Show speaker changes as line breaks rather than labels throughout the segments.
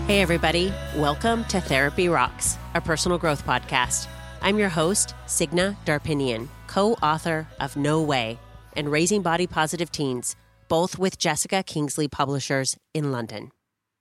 Hey, everybody. Welcome to Therapy Rocks, a personal growth podcast. I'm your host, Signa Darpinian, co-author of No Way and Raising Body Positive Teens, both with Jessica Kingsley Publishers in London.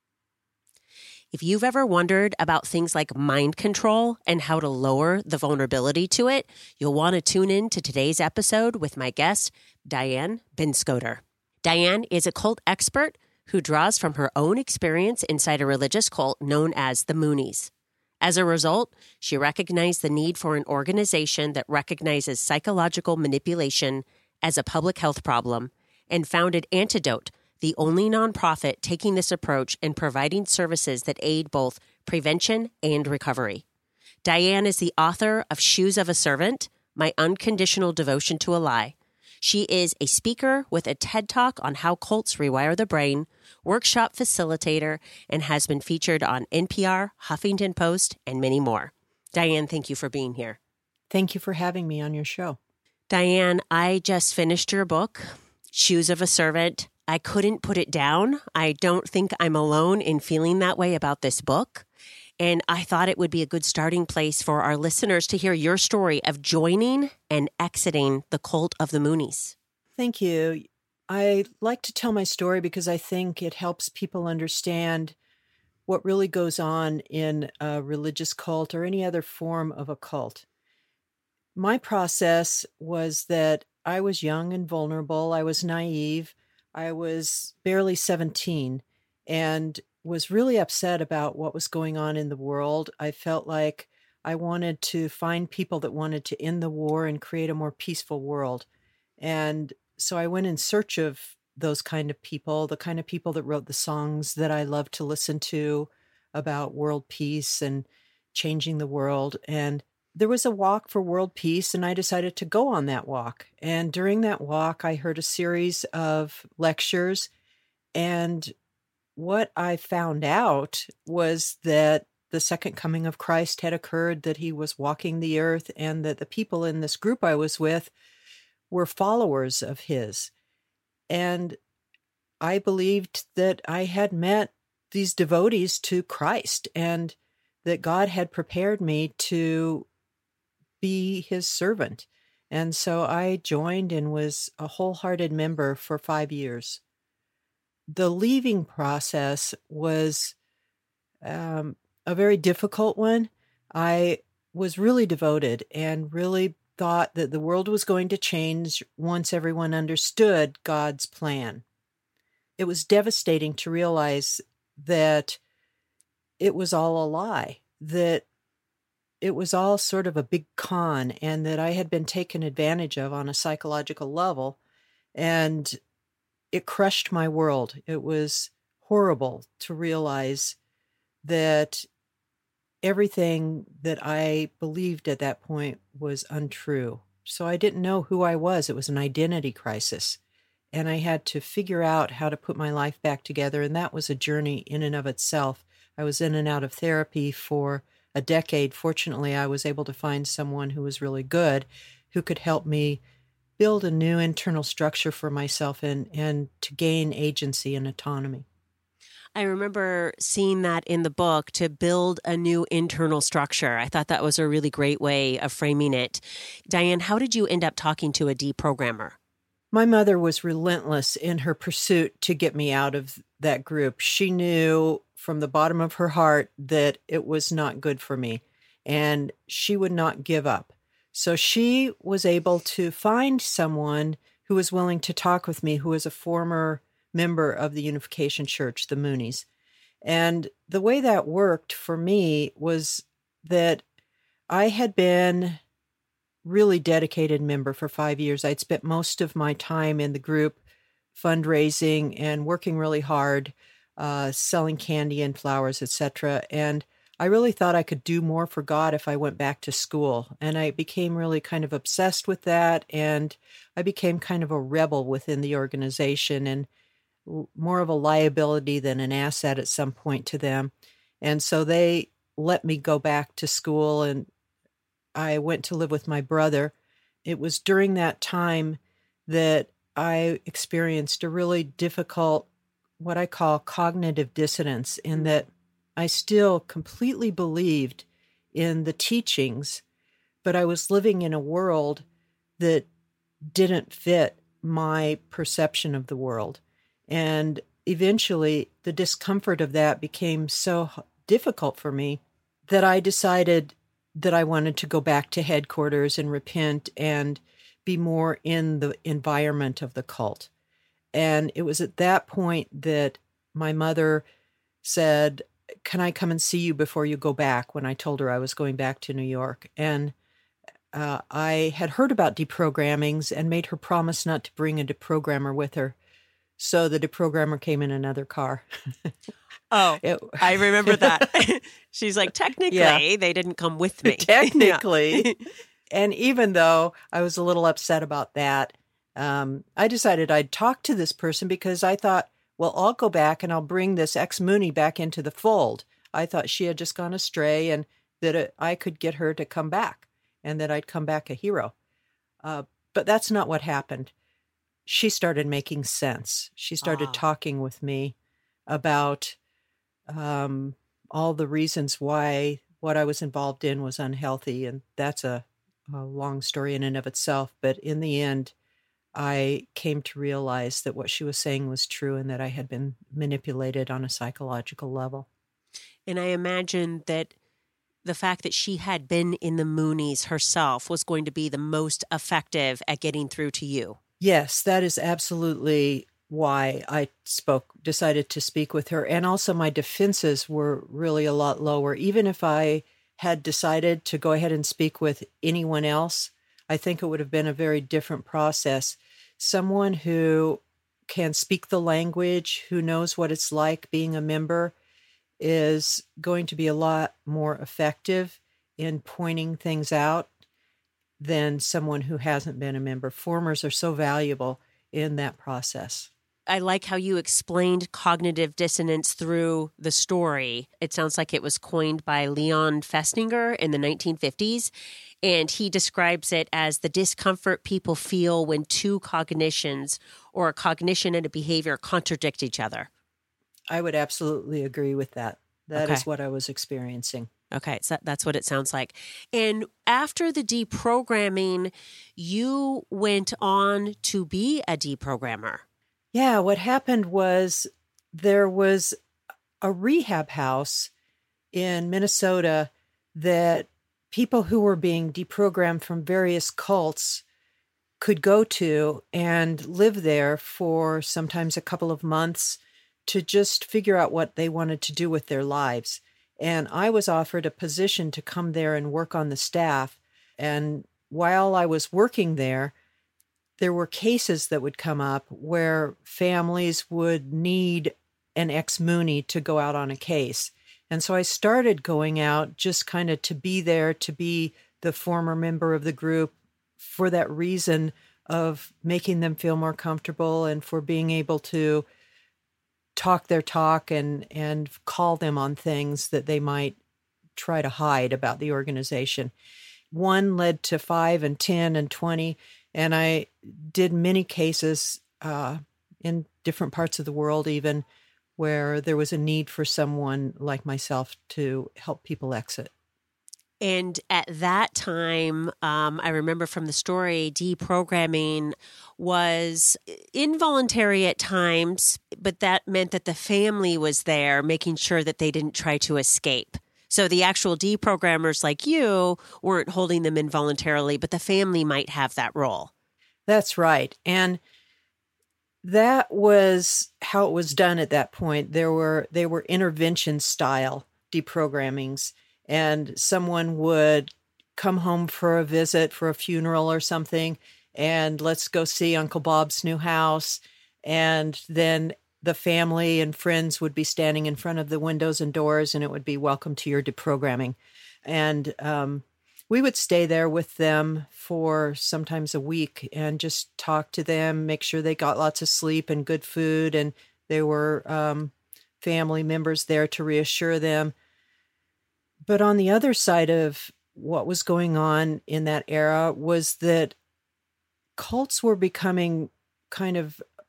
If you've ever wondered about things like mind control and how to lower the vulnerability to it, you'll want to tune in to today's episode with my guest, Diane Binscoter. Diane is a cult expert who draws from her own experience inside a religious cult known as the Moonies. As a result, she recognized the need for an organization that recognizes psychological manipulation as a public health problem and founded Antidote, the only nonprofit taking this approach and providing services that aid both prevention and recovery. Diane is the author of Shoes of a Servant, My Unconditional Devotion to a Lie. She is a speaker with a TED Talk on how cults rewire the brain, workshop facilitator, and has been featured on NPR, Huffington Post, and many more. Diane, thank you for being here.
Thank you for having me on your show.
Diane, I just finished your book, Shoes of a Servant. I couldn't put it down. I don't think I'm alone in feeling that way about this book. And I thought it would be a good starting place for our listeners to hear your story of joining and exiting the cult of the Moonies.
Thank you. I like to tell my story because I think it helps people understand what really goes on in a religious cult or any other form of a cult. My process was that I was young and vulnerable. I was naive. I was barely 17 and was really upset about what was going on in the world. I felt like I wanted to find people that wanted to end the war and create a more peaceful world. And so I went in search of those kind of people, the kind of people that wrote the songs that I love to listen to about world peace and changing the world. And there was a walk for world peace, and I decided to go on that walk. And during that walk, I heard a series of lectures, and what I found out was that the second coming of Christ had occurred, that he was walking the earth, and that the people in this group I was with were followers of his. And I believed that I had met these devotees to Christ and that God had prepared me to be his servant. And so I joined and was a wholehearted member for 5 years. The leaving process was a very difficult one. I was really devoted and really thought that the world was going to change once everyone understood God's plan. It was devastating to realize that it was all a lie, that it was all sort of a big con, and that I had been taken advantage of on a psychological level, and it crushed my world. It was horrible to realize that everything that I believed at that point was untrue. So I didn't know who I was. It was an identity crisis. And I had to figure out how to put my life back together. And that was a journey in and of itself. I was in and out of therapy for a decade. Fortunately, I was able to find someone who was really good, who could help me build a new internal structure for myself and to gain agency and autonomy.
I remember seeing that in the book, to build a new internal structure. I thought that was a really great way of framing it. Diane, how did you end up talking to a deprogrammer?
My mother was relentless in her pursuit to get me out of that group. She knew from the bottom of her heart that it was not good for me, and she would not give up. So she was able to find someone who was willing to talk with me, who was a former member of the Unification Church, the Moonies. And the way that worked for me was that I had been really dedicated member for 5 years. I'd spent most of my time in the group fundraising and working really hard, selling candy and flowers, etc. And I really thought I could do more for God if I went back to school. And I became really kind of obsessed with that. And I became kind of a rebel within the organization and more of a liability than an asset at some point to them. And so they let me go back to school, and I went to live with my brother. It was during that time that I experienced a really difficult, what I call cognitive dissonance, in that I still completely believed in the teachings, but I was living in a world that didn't fit my perception of the world. And eventually, the discomfort of that became so difficult for me that I decided that I wanted to go back to headquarters and repent and be more in the environment of the cult. And it was at that point that my mother said, "Can I come and see you before you go back?" when I told her I was going back to New York. And I had heard about deprogrammings and made her promise not to bring a deprogrammer with her. So the deprogrammer came in another car.
Oh, I remember that. She's like, technically, they didn't come with me.
Technically. And even though I was a little upset about that, I decided I'd talk to this person because I thought, well, I'll go back and I'll bring this ex-Mooney back into the fold. I thought she had just gone astray and that I could get her to come back and that I'd come back a hero. But that's not what happened. She started making sense. She started talking with me about all the reasons why what I was involved in was unhealthy. And that's a long story in and of itself. But in the end, I came to realize that what she was saying was true and that I had been manipulated on a psychological level.
And I imagine that the fact that she had been in the Moonies herself was going to be the most effective at getting through to you.
Yes, that is absolutely why I decided to speak with her. And also my defenses were really a lot lower. Even if I had decided to go ahead and speak with anyone else, I think it would have been a very different process. Someone who can speak the language, who knows what it's like being a member, is going to be a lot more effective in pointing things out than someone who hasn't been a member. Formers are so valuable in that process.
I like how you explained cognitive dissonance through the story. It sounds like it was coined by Leon Festinger in the 1950s, and he describes it as the discomfort people feel when two cognitions or a cognition and a behavior contradict each other.
I would absolutely agree with that. That is what I was experiencing.
Okay, so that's what it sounds like. And after the deprogramming, you went on to be a deprogrammer.
Yeah, what happened was there was a rehab house in Minnesota that people who were being deprogrammed from various cults could go to and live there for sometimes a couple of months to just figure out what they wanted to do with their lives. And I was offered a position to come there and work on the staff. And while I was working there were cases that would come up where families would need an ex-Mooney to go out on a case. And so I started going out just kind of to be there, to be the former member of the group for that reason of making them feel more comfortable and for being able to talk their talk and call them on things that they might try to hide about the organization. One led to 5 and 10 and 20, and I did many cases in different parts of the world even where there was a need for someone like myself to help people exit.
And at that time, I remember from the story, deprogramming was involuntary at times, but that meant that the family was there making sure that they didn't try to escape. So the actual deprogrammers like you weren't holding them involuntarily, but the family might have that role.
That's right. And that was how it was done at that point. They were intervention style deprogrammings. And someone would come home for a visit, for a funeral or something, and let's go see Uncle Bob's new house. And then the family and friends would be standing in front of the windows and doors, and it would be welcome to your deprogramming. And we would stay there with them for sometimes a week and just talk to them, make sure they got lots of sleep and good food, and there were family members there to reassure them. But on the other side of what was going on in that era was that cults were becoming kind of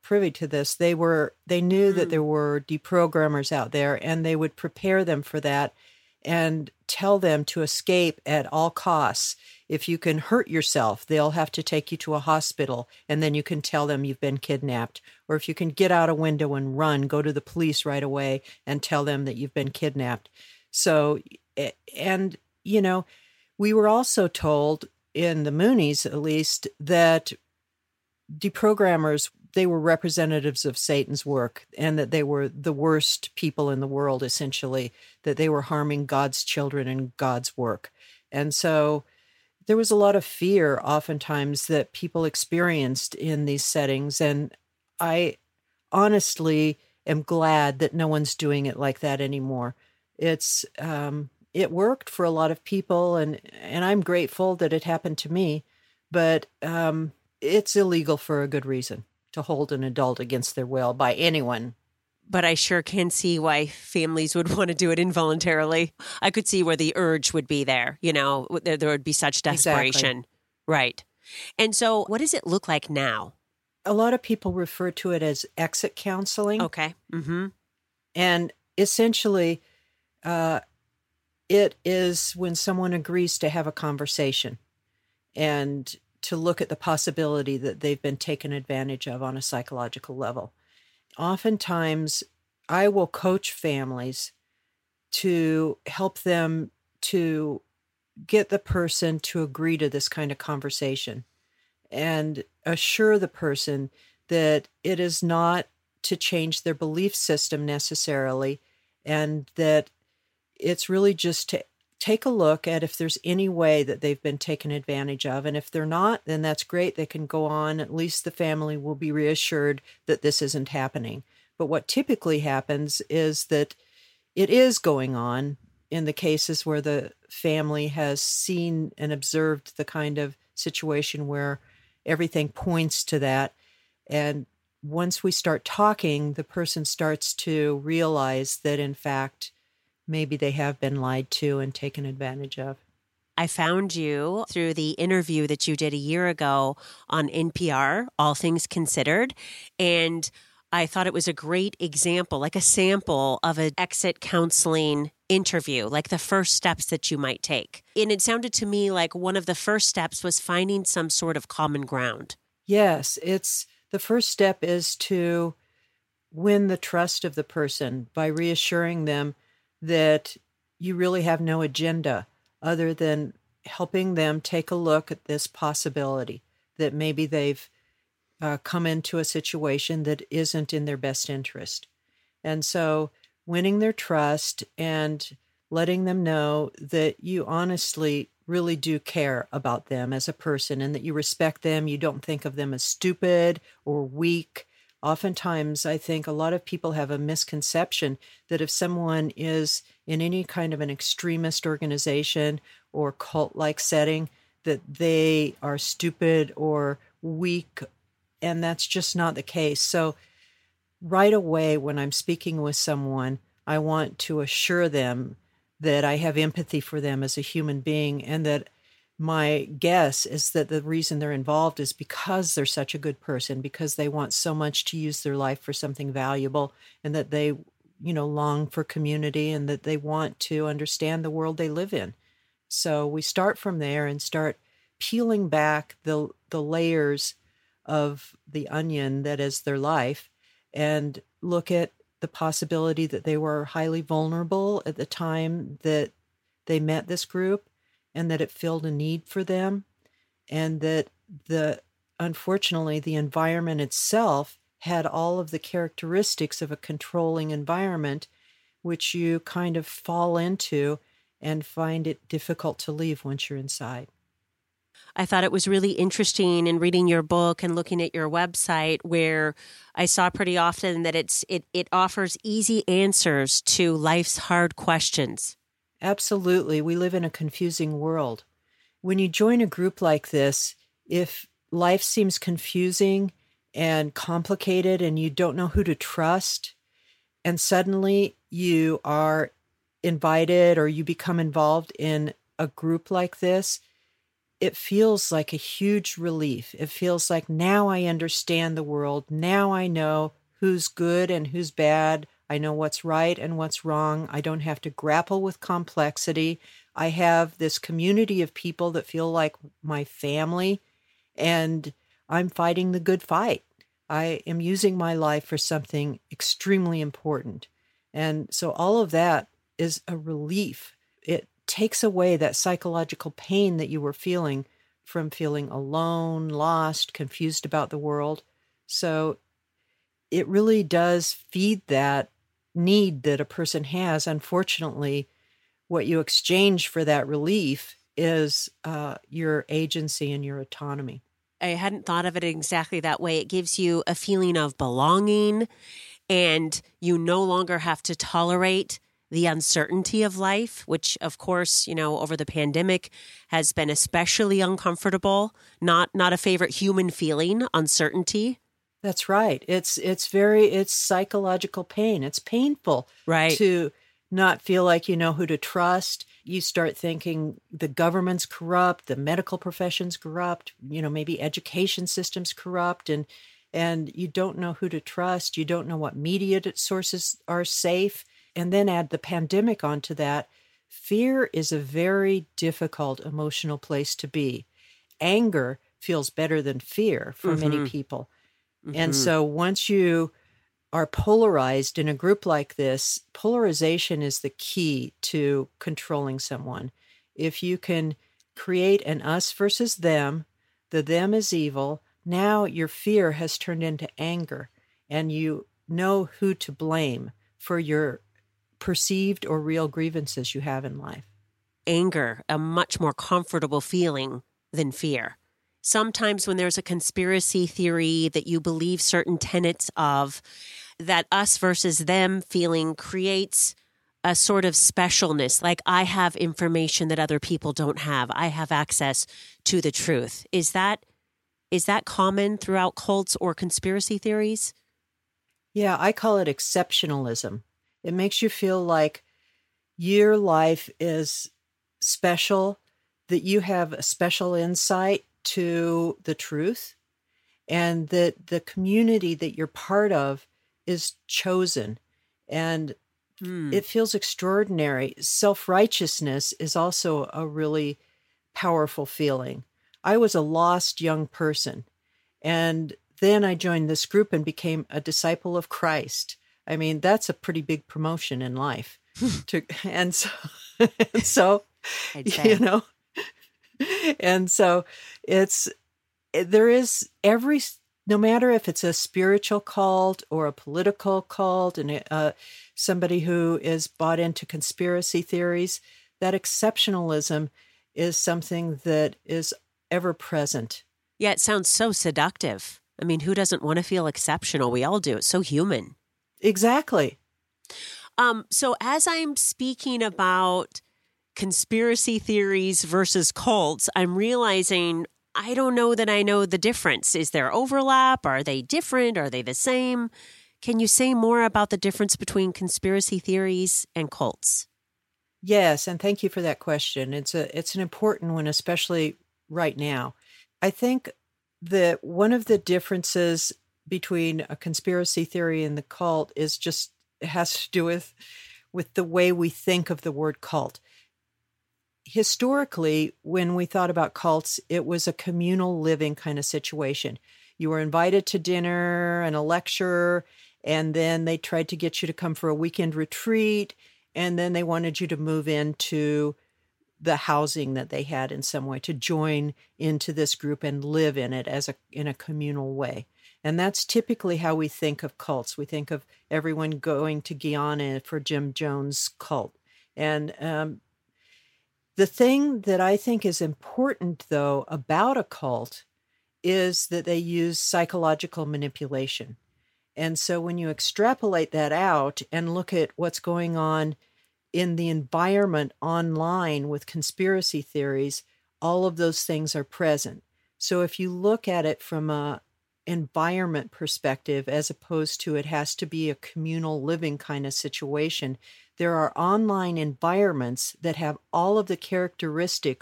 not privy to this. They knew that there were deprogrammers out there, and they would prepare them for that and tell them to escape at all costs. If you can hurt yourself, they'll have to take you to a hospital, and then you can tell them you've been kidnapped. Or if you can get out a window and run, go to the police right away and tell them that you've been kidnapped. So, and, we were also told, in the Moonies at least, that deprogrammers, they were representatives of Satan's work, and that they were the worst people in the world, essentially, that they were harming God's children and God's work. And so there was a lot of fear oftentimes that people experienced in these settings. And I honestly am glad that no one's doing it like that anymore. It worked for a lot of people, and I'm grateful that it happened to me, but it's illegal for a good reason to hold an adult against their will by anyone.
But I sure can see why families would want to do it involuntarily. I could see where the urge would be there, there would be such desperation.
Exactly.
Right. And so what does it look like now?
A lot of people refer to it as exit counseling.
Okay. Mm-hmm.
And essentially, it is when someone agrees to have a conversation and to look at the possibility that they've been taken advantage of on a psychological level. Oftentimes, I will coach families to help them to get the person to agree to this kind of conversation and assure the person that it is not to change their belief system necessarily, and that it's really just to take a look at if there's any way that they've been taken advantage of. And if they're not, then that's great. They can go on. At least the family will be reassured that this isn't happening. But what typically happens is that it is going on in the cases where the family has seen and observed the kind of situation where everything points to that. And once we start talking, the person starts to realize that, in fact, maybe they have been lied to and taken advantage of.
I found you through the interview that you did a year ago on NPR, All Things Considered, and I thought it was a great example, like a sample of an exit counseling interview, like the first steps that you might take. And it sounded to me like one of the first steps was finding some sort of common ground.
Yes, the first step is to win the trust of the person by reassuring them that you really have no agenda other than helping them take a look at this possibility that maybe they've come into a situation that isn't in their best interest. And so winning their trust and letting them know that you honestly really do care about them as a person and that you respect them. You don't think of them as stupid or weak. Oftentimes, I think a lot of people have a misconception that if someone is in any kind of an extremist organization or cult-like setting, that they are stupid or weak, and that's just not the case. So right away, when I'm speaking with someone, I want to assure them that I have empathy for them as a human being, and that my guess is that the reason they're involved is because they're such a good person, because they want so much to use their life for something valuable, and that they, long for community, and that they want to understand the world they live in. So we start from there and start peeling back the layers of the onion that is their life, and look at the possibility that they were highly vulnerable at the time that they met this group, and that it filled a need for them, and that unfortunately, the environment itself had all of the characteristics of a controlling environment, which you kind of fall into and find it difficult to leave once you're inside.
I thought it was really interesting in reading your book and looking at your website, where I saw pretty often that it offers easy answers to life's hard questions.
Absolutely. We live in a confusing world. When you join a group like this, if life seems confusing and complicated and you don't know who to trust, and suddenly you are invited or you become involved in a group like this, it feels like a huge relief. It feels like now I understand the world. Now I know who's good and who's bad. I know what's right and what's wrong. I don't have to grapple with complexity. I have this community of people that feel like my family, and I'm fighting the good fight. I am using my life for something extremely important. And so all of that is a relief. It takes away that psychological pain that you were feeling from feeling alone, lost, confused about the world. So it really does feed that need that a person has. Unfortunately, what you exchange for that relief is your agency and your autonomy.
I hadn't thought of it exactly that way. It gives you a feeling of belonging, and you no longer have to tolerate the uncertainty of life, which, of course, over the pandemic has been especially uncomfortable. Not a favorite human feeling, uncertainty.
That's right. It's psychological pain. It's painful,
right,
to not feel like you know who to trust. You start thinking the government's corrupt, the medical profession's corrupt, maybe education system's corrupt, and you don't know who to trust. You don't know what media sources are safe. And then add the pandemic onto that. Fear is a very difficult emotional place to be. Anger feels better than fear for many people. And so once you are polarized in a group like this, polarization is the key to controlling someone. If you can create an us versus them, the them is evil, now your fear has turned into anger, and you know who to blame for your perceived or real grievances you have in life.
Anger, a much more comfortable feeling than fear. Sometimes when there's a conspiracy theory that you believe certain tenets of, that us versus them feeling creates a sort of specialness, like I have information that other people don't have. I have access to the truth. Is that common throughout cults or conspiracy theories?
Yeah, I call it exceptionalism. It makes you feel like your life is special, that you have a special insight to the truth, and that the community that you're part of is chosen. And it feels extraordinary. Self-righteousness is also a really powerful feeling. I was a lost young person, and then I joined this group and became a disciple of Christ. I mean, that's a pretty big promotion in life. And so, and so no matter if it's a spiritual cult or a political cult, and somebody who is bought into conspiracy theories, that exceptionalism is something that is ever present.
Yeah, it sounds so seductive. I mean, who doesn't want to feel exceptional? We all do. It's so human.
Exactly.
So as I'm speaking about conspiracy theories versus cults, I'm realizing I don't know that I know the difference. Is there overlap? Are they different? Are they the same? Can you say more about the difference between conspiracy theories and cults?
Yes, and thank you for that question. It's an important one, especially right now. I think that one of the differences between a conspiracy theory and the cult is just has to do with the way we think of the word cult. Historically, when we thought about cults, it was a communal living kind of situation. You were invited to dinner and a lecture, and then they tried to get you to come for a weekend retreat, and then they wanted you to move into the housing that they had in some way, to join into this group and live in it in a communal way. And that's typically how we think of cults. We think of everyone going to Guyana for Jim Jones' cult. And the thing that I think is important, though, about a cult is that they use psychological manipulation. And so when you extrapolate that out and look at what's going on in the environment online with conspiracy theories, all of those things are present. So if you look at it from a environment perspective, as opposed to it has to be a communal living kind of situation, there are online environments that have all of the characteristics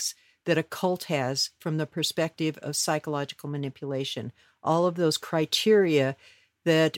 that a cult has from the perspective of psychological manipulation. All of those criteria that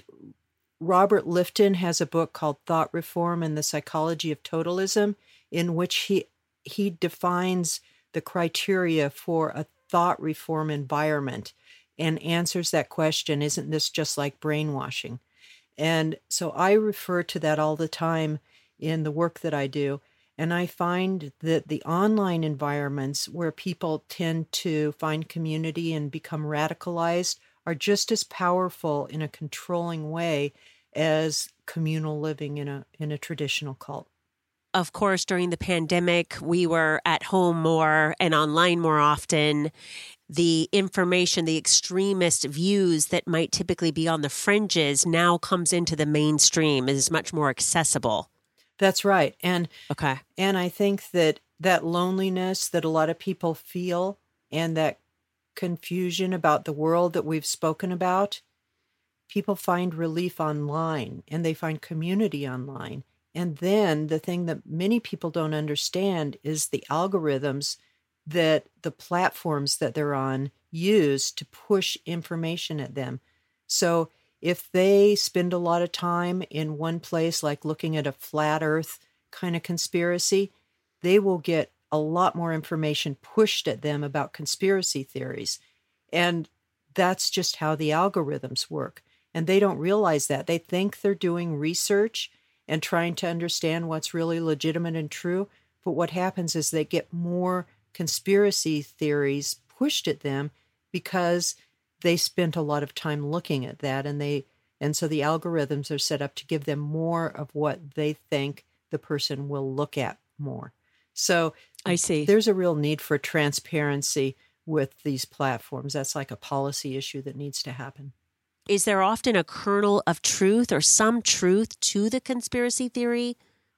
Robert Lifton has a book called Thought Reform and the Psychology of Totalism, in which he defines the criteria for a thought reform environment and answers that question, isn't this just like brainwashing? And so I refer to that all the time in the work that I do. And I find that the online environments where people tend to find community and become radicalized are just as powerful in a controlling way as communal living in a traditional cult.
Of course, during the pandemic, we were at home more and online more often. The information, the extremist views that might typically be on the fringes now comes into the mainstream, is much more accessible.
That's right. And
okay.
And I think that loneliness that a lot of people feel and that confusion about the world that we've spoken about, people find relief online and they find community online. And then the thing that many people don't understand is the algorithms that the platforms that they're on use to push information at them. So if they spend a lot of time in one place, like looking at a flat earth kind of conspiracy, they will get a lot more information pushed at them about conspiracy theories. And that's just how the algorithms work. And they don't realize that. They think they're doing research and trying to understand what's really legitimate and true. But what happens is they get more conspiracy theories pushed at them because they spent a lot of time looking at that, and so the algorithms are set up to give them more of what they think the person will look at more. So
I see.
There's a real need for transparency with these platforms. That's like a policy issue that needs to happen.
Is there often a kernel of truth or some truth to the conspiracy theory?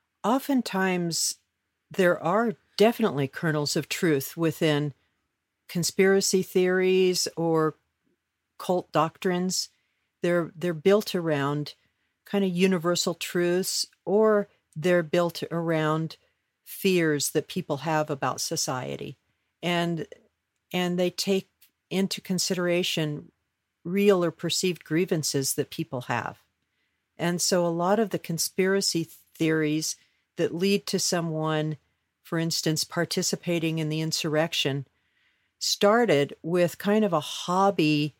Oftentimes, there are definitely kernels of truth within conspiracy theories or cult doctrines. They're built around kind of universal truths, or they're built around fears that people have about society. And they take into consideration real or perceived grievances that people have. And so a lot of the conspiracy theories that lead to someone, for instance, participating in the insurrection, started with kind of a hobby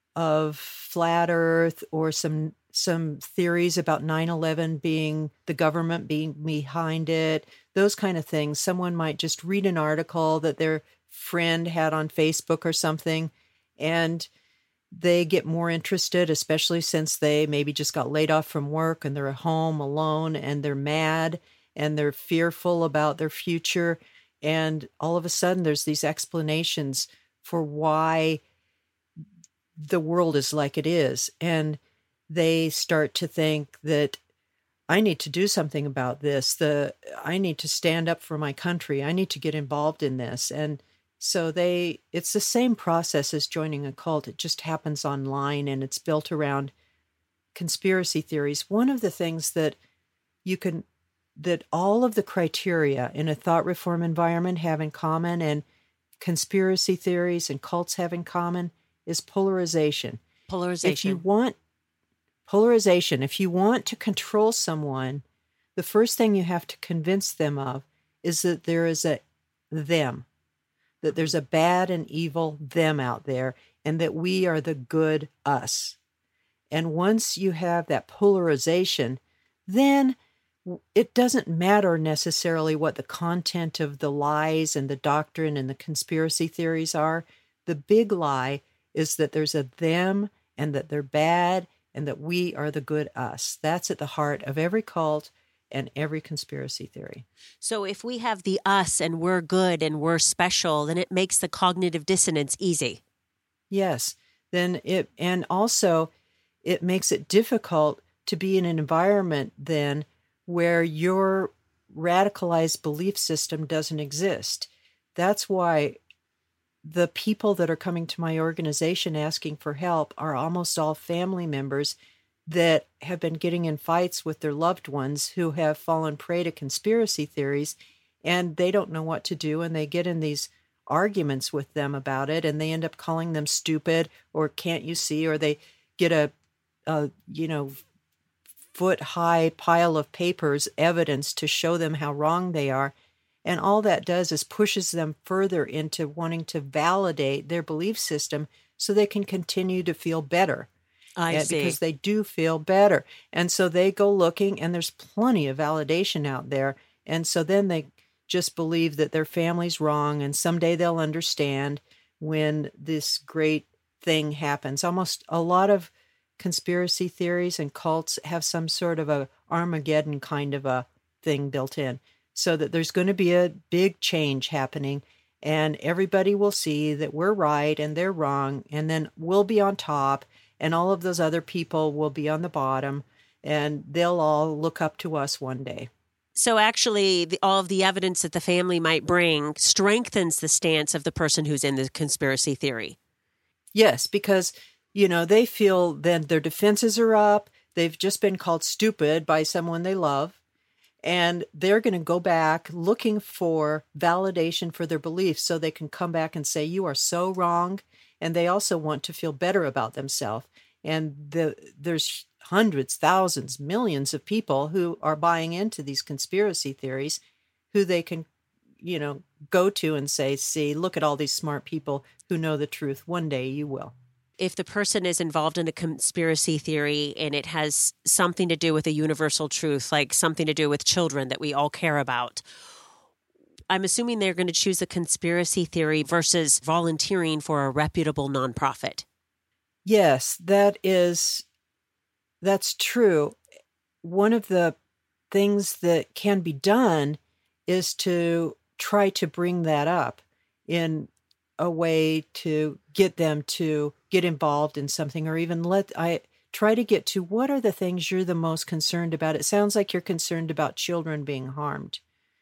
of flat earth or some theories about 9/11 being the government being behind it, those kind of things. Someone might just read an article that their friend had on Facebook or something, and they get more interested, especially since they maybe just got laid off from work and they're at home alone and they're mad and they're fearful about their future. And all of a sudden there's these explanations for why the world is like it is. And they start to think that I need to do something about this. I need to stand up for my country. I need to get involved in this. And so it's the same process as joining a cult. It just happens online and it's built around conspiracy theories. One of the things that all of the criteria in a thought reform environment have in common, and conspiracy theories and cults have in common, is polarization. If you want to control someone, the first thing you have to convince them of is that there is a them, that there's a bad and evil them out there, and that we are the good us. And once you have that polarization, then it doesn't matter necessarily what the content of the lies and the doctrine and the conspiracy theories are. The big lie is that there's a them and that they're bad and that we are the good us. That's at the heart of every cult and every conspiracy theory.
So if we have the us and we're good and we're special, then it makes the cognitive dissonance easy.
Yes. And also it makes it difficult to be in an environment then where your radicalized belief system doesn't exist. That's why the people that are coming to my organization asking for help are almost all family members that have been getting in fights with their loved ones who have fallen prey to conspiracy theories, and they don't know what to do, and they get in these arguments with them about it, and they end up calling them stupid or can't you see, or they get a foot-high pile of papers, evidence to show them how wrong they are. And all that does is pushes them further into wanting to validate their belief system so they can continue to feel better.
I see.
Because they do feel better. And so they go looking, and there's plenty of validation out there. And so then they just believe that their family's wrong, and someday they'll understand when this great thing happens. Almost a lot of conspiracy theories and cults have some sort of a Armageddon kind of a thing built in, so that there's going to be a big change happening, and everybody will see that we're right and they're wrong, and then we'll be on top, and all of those other people will be on the bottom, and they'll all look up to us one day.
So actually, all of the evidence that the family might bring strengthens the stance of the person who's in the conspiracy theory.
Yes, because they feel then their defenses are up. They've just been called stupid by someone they love. And they're going to go back looking for validation for their beliefs so they can come back and say, you are so wrong. And they also want to feel better about themselves. And there's hundreds, thousands, millions of people who are buying into these conspiracy theories who they can, go to and say, see, look at all these smart people who know the truth. One day you will.
If the person is involved in a conspiracy theory and it has something to do with a universal truth, like something to do with children that we all care about, I'm assuming they're going to choose a conspiracy theory versus volunteering for a reputable nonprofit.
Yes, that's true. One of the things that can be done is to try to bring that up in a way to get them to get involved in something, or even try to get to what are the things you're the most concerned about. It sounds like you're concerned about children being harmed.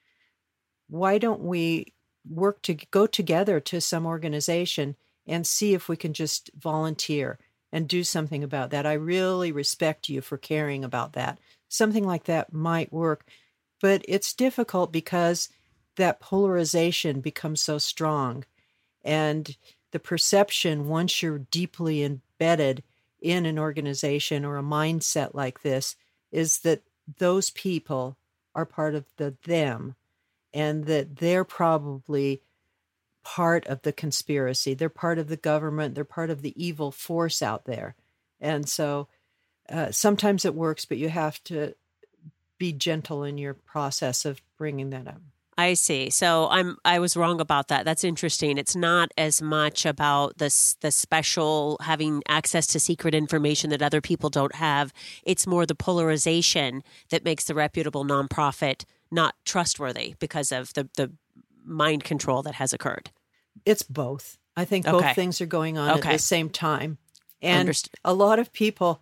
Why don't we go together to some organization and see if we can just volunteer and do something about that? I really respect you for caring about that. Something like that might work, but it's difficult because that polarization becomes so strong. And the perception, once you're deeply embedded in an organization or a mindset like this, is that those people are part of the them, and that they're probably part of the conspiracy. They're part of the government. They're part of the evil force out there. And so sometimes it works, but you have to be gentle in your process of bringing that up.
I see. So I was wrong about that. That's interesting. It's not as much about the special having access to secret information that other people don't have. It's more the polarization that makes the reputable nonprofit not trustworthy because of the mind control that has occurred.
It's both. I think both things are going on at the same time. And a lot of people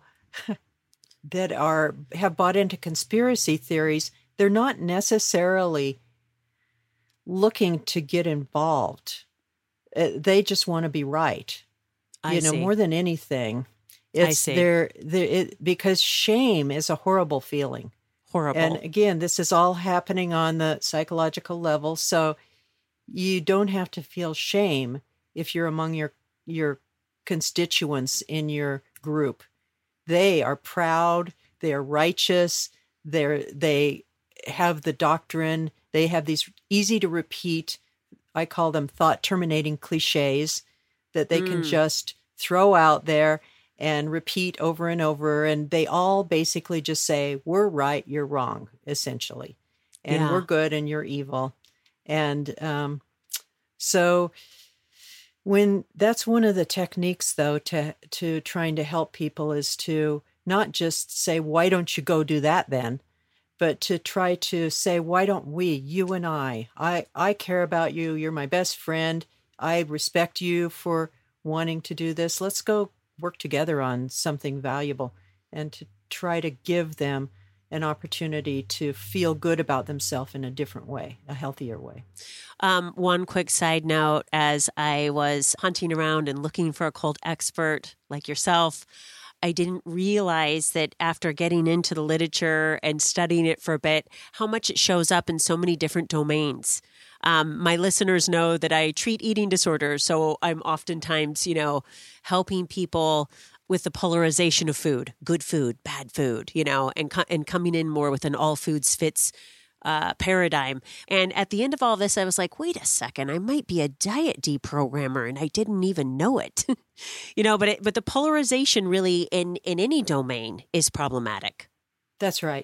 that have bought into conspiracy theories, they're not necessarily looking to get involved. They just want to be right. More than anything. It's because shame is a horrible feeling.
Horrible.
And again, this is all happening on the psychological level. So you don't have to feel shame if you're among your constituents in your group. They are proud. They are righteous. They have the doctrine. They have these easy to repeat, I call them thought terminating cliches that they can just throw out there and repeat over and over. And they all basically just say, we're right, you're wrong, essentially. And we're good and you're evil. And so when that's one of the techniques, though, to trying to help people is to not just say, why don't you go do that then? But to try to say, why don't we, you and I care about you. You're my best friend. I respect you for wanting to do this. Let's go work together on something valuable, and to try to give them an opportunity to feel good about themselves in a different way, a healthier way.
One quick side note, as I was hunting around and looking for a cult expert like yourself, I didn't realize that after getting into the literature and studying it for a bit, how much it shows up in so many different domains. My listeners know that I treat eating disorders, so I'm oftentimes, helping people with the polarization of food, good food, bad food, and coming in more with an all foods fits paradigm. And at the end of all this, I was like, wait a second, I might be a diet deprogrammer and I didn't even know it. But the polarization really in any domain is problematic.
That's right.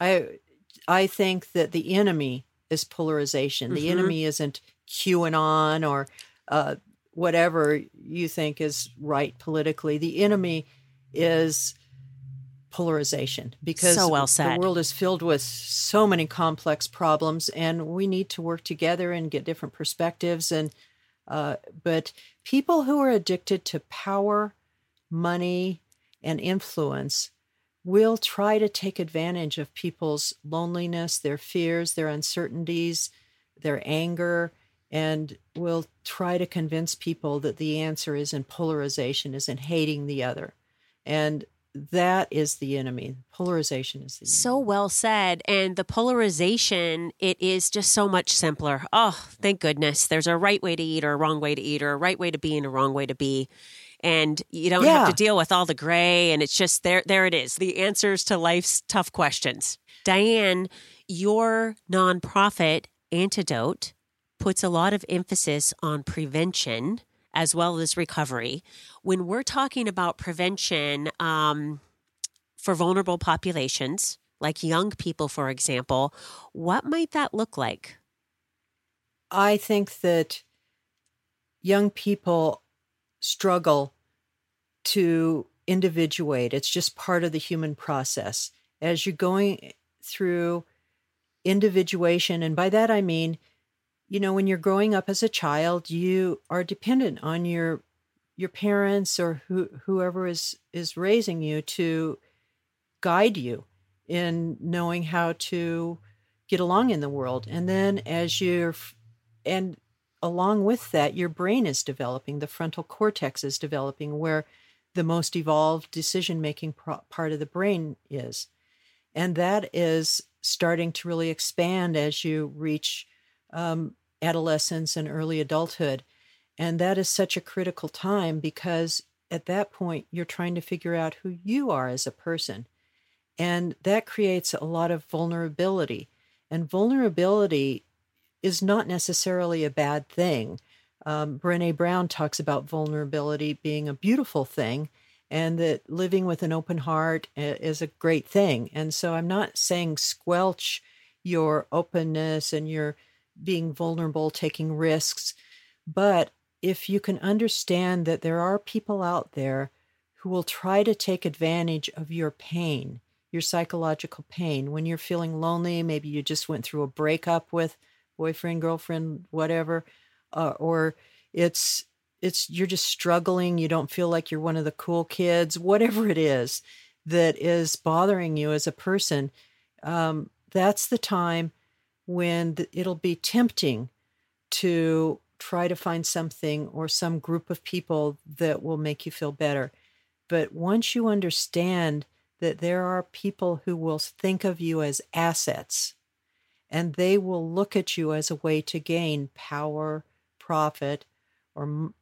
I think that the enemy is polarization. The enemy isn't QAnon or whatever you think is right politically. The enemy is polarization, because
so well said.
The world is filled with so many complex problems, and we need to work together and get different perspectives. And but people who are addicted to power, money, and influence will try to take advantage of people's loneliness, their fears, their uncertainties, their anger, and will try to convince people that the answer is in polarization, is in hating the other. And that is the enemy. Polarization is the enemy.
So well said. And the polarization, it is just so much simpler. Oh, thank goodness. There's a right way to eat or a wrong way to eat, or a right way to be and a wrong way to be. And you don't have to deal with all the gray. And it's just there it is. The answers to life's tough questions. Diane, your nonprofit, Antidote, puts a lot of emphasis on prevention as well as recovery. When we're talking about prevention for vulnerable populations, like young people, for example, what might that look like?
I think that young people struggle to individuate. It's just part of the human process. As you're going through individuation, and by that I mean, when you're growing up as a child, you are dependent on your parents or whoever is raising you to guide you in knowing how to get along in the world. And then and along with that, your brain is developing, the frontal cortex is developing, where the most evolved decision-making part of the brain is. And that is starting to really expand as you reach adolescence and early adulthood. And that is such a critical time, because at that point, you're trying to figure out who you are as a person. And that creates a lot of vulnerability. And vulnerability is not necessarily a bad thing. Brené Brown talks about vulnerability being a beautiful thing, and that living with an open heart is a great thing. And so I'm not saying squelch your openness and your being vulnerable, taking risks. But if you can understand that there are people out there who will try to take advantage of your pain, your psychological pain, when you're feeling lonely, maybe you just went through a breakup with boyfriend, girlfriend, whatever, or it's you're just struggling, you don't feel like you're one of the cool kids, whatever it is that is bothering you as a person, that's the time when it'll be tempting to try to find something or some group of people that will make you feel better. But once you understand that there are people who will think of you as assets, and they will look at you as a way to gain power, profit, or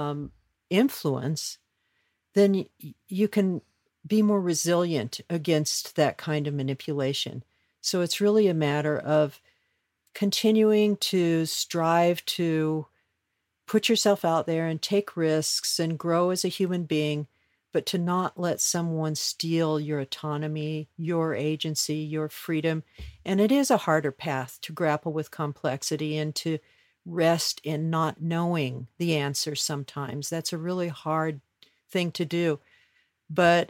influence, then you can be more resilient against that kind of manipulation. So it's really a matter of continuing to strive to put yourself out there and take risks and grow as a human being, but to not let someone steal your autonomy, your agency, your freedom. And it is a harder path to grapple with complexity and to rest in not knowing the answer sometimes. That's a really hard thing to do. But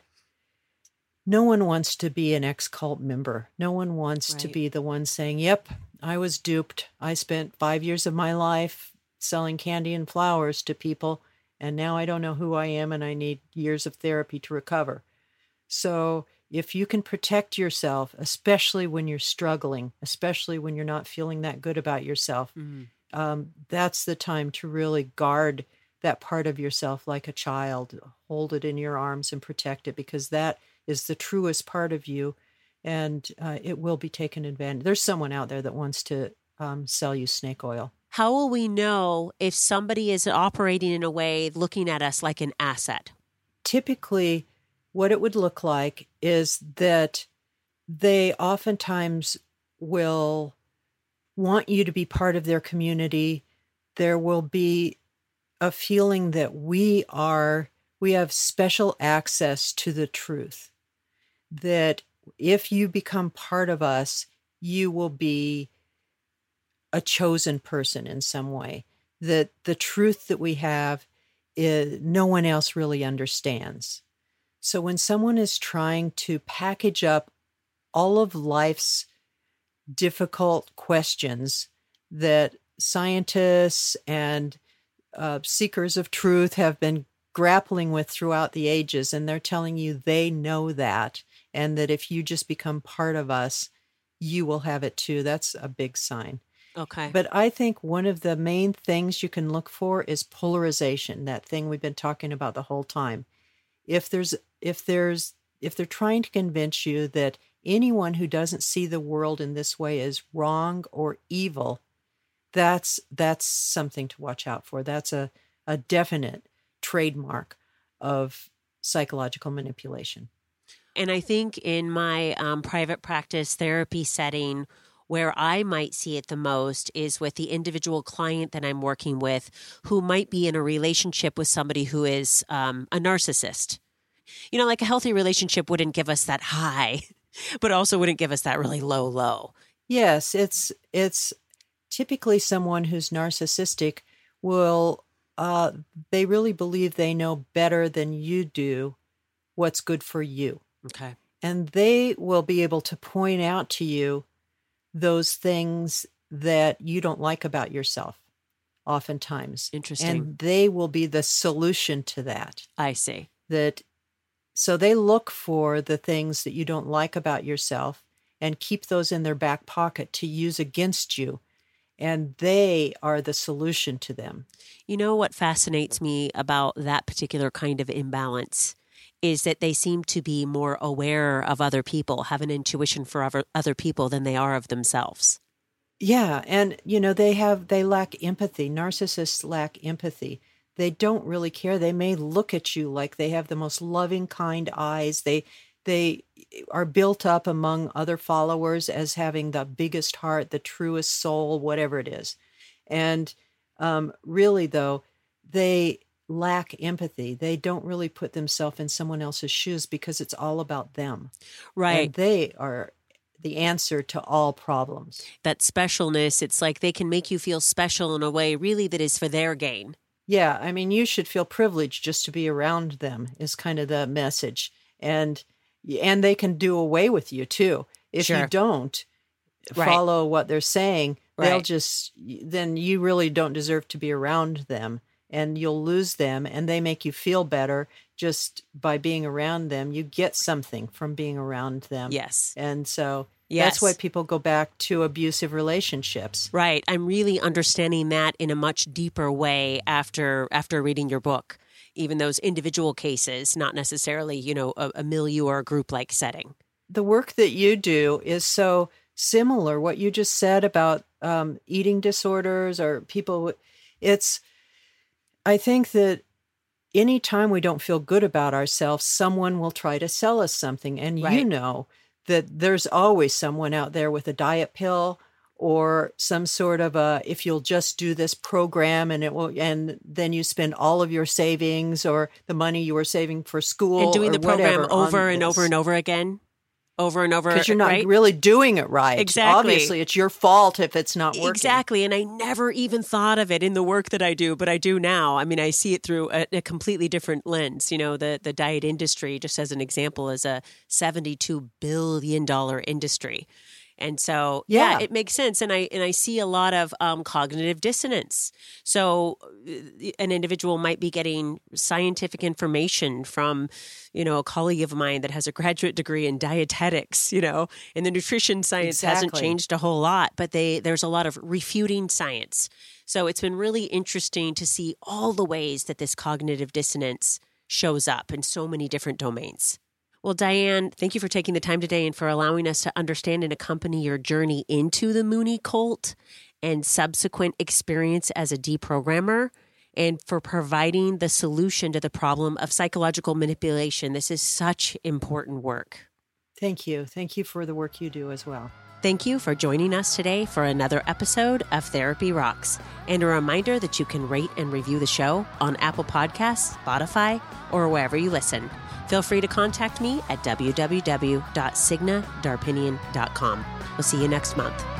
no one wants to be an ex-cult member. No one wants to be the one saying, yep, I was duped. I spent 5 years of my life selling candy and flowers to people, and now I don't know who I am, and I need years of therapy to recover. So if you can protect yourself, especially when you're struggling, especially when you're not feeling that good about yourself, that's the time to really guard that part of yourself like a child. Hold it in your arms and protect it, because that is the truest part of you, and it will be taken advantage. There's someone out there that wants to sell you snake oil.
How will we know if somebody is operating in a way looking at us like an asset?
Typically, what it would look like is that they oftentimes will want you to be part of their community. There will be a feeling that we have special access to the truth, that if you become part of us, you will be a chosen person in some way, that the truth that we have is no one else really understands. So when someone is trying to package up all of life's difficult questions that scientists and seekers of truth have been grappling with throughout the ages, and they're telling you they know that, and that if you just become part of us, you will have it too. That's a big sign.
Okay.
But I think one of the main things you can look for is polarization, that thing we've been talking about the whole time. If they're trying to convince you that anyone who doesn't see the world in this way is wrong or evil, that's something to watch out for. That's a definite trademark of psychological manipulation.
And I think in my private practice therapy setting, where I might see it the most is with the individual client that I'm working with who might be in a relationship with somebody who is a narcissist. You know, like a healthy relationship wouldn't give us that high, but also wouldn't give us that really low.
Yes, it's typically someone who's narcissistic will, they really believe they know better than you do what's good for you.
Okay.
And they will be able to point out to you those things that you don't like about yourself, oftentimes.
Interesting.
And they will be the solution to that.
I see.
So they look for the things that you don't like about yourself and keep those in their back pocket to use against you. And they are the solution to them.
You know what fascinates me about that particular kind of imbalance is that they seem to be more aware of other people, have an intuition for other people than they are of themselves.
Yeah, and they lack empathy. Narcissists lack empathy. They don't really care. They may look at you like they have the most loving, kind eyes. They are built up among other followers as having the biggest heart, the truest soul, whatever it is. And really, though, they lack empathy. They don't really put themselves in someone else's shoes because it's all about them.
Right.
And they are the answer to all problems.
That specialness, it's like they can make you feel special in a way really that is for their gain.
Yeah, I mean, you should feel privileged just to be around them is kind of the message. And they can do away with you too. If
Sure.
you don't follow what they're saying, then you really don't deserve to be around them. And you'll lose them, and they make you feel better just by being around them. You get something from being around them.
Yes.
And so
Yes.
that's why people go back to abusive relationships.
Right. I'm really understanding that in a much deeper way after reading your book, even those individual cases, not necessarily, a milieu or a group-like setting.
The work that you do is so similar. What you just said about eating disorders or people, I think that anytime we don't feel good about ourselves, someone will try to sell us something. And
Right.
you know that there's always someone out there with a diet pill or some sort of if you'll just do this program and then you spend all of your savings or the money you were saving for school
And doing
or
the program
whatever
over
on
and
this.
over and over again. Over and over,
Because you're not
right?
really doing it right.
Exactly.
Obviously, it's your fault if it's not working.
Exactly. And I never even thought of it in the work that I do, but I do now. I mean, I see it through a completely different lens. The diet industry, just as an example, is a $72 billion industry. And so,
Yeah.
it makes sense. And I see a lot of cognitive dissonance. So an individual might be getting scientific information from, a colleague of mine that has a graduate degree in dietetics, and the nutrition science hasn't changed a whole lot, but there's a lot of refuting science. So it's been really interesting to see all the ways that this cognitive dissonance shows up in so many different domains. Well, Diane, thank you for taking the time today and for allowing us to understand and accompany your journey into the Moonie cult and subsequent experience as a deprogrammer, and for providing the solution to the problem of psychological manipulation. This is such important work.
Thank you. Thank you for the work you do as well.
Thank you for joining us today for another episode of Therapy Rocks. And a reminder that you can rate and review the show on Apple Podcasts, Spotify, or wherever you listen. Feel free to contact me at www.signadarpinian.com. We'll see you next month.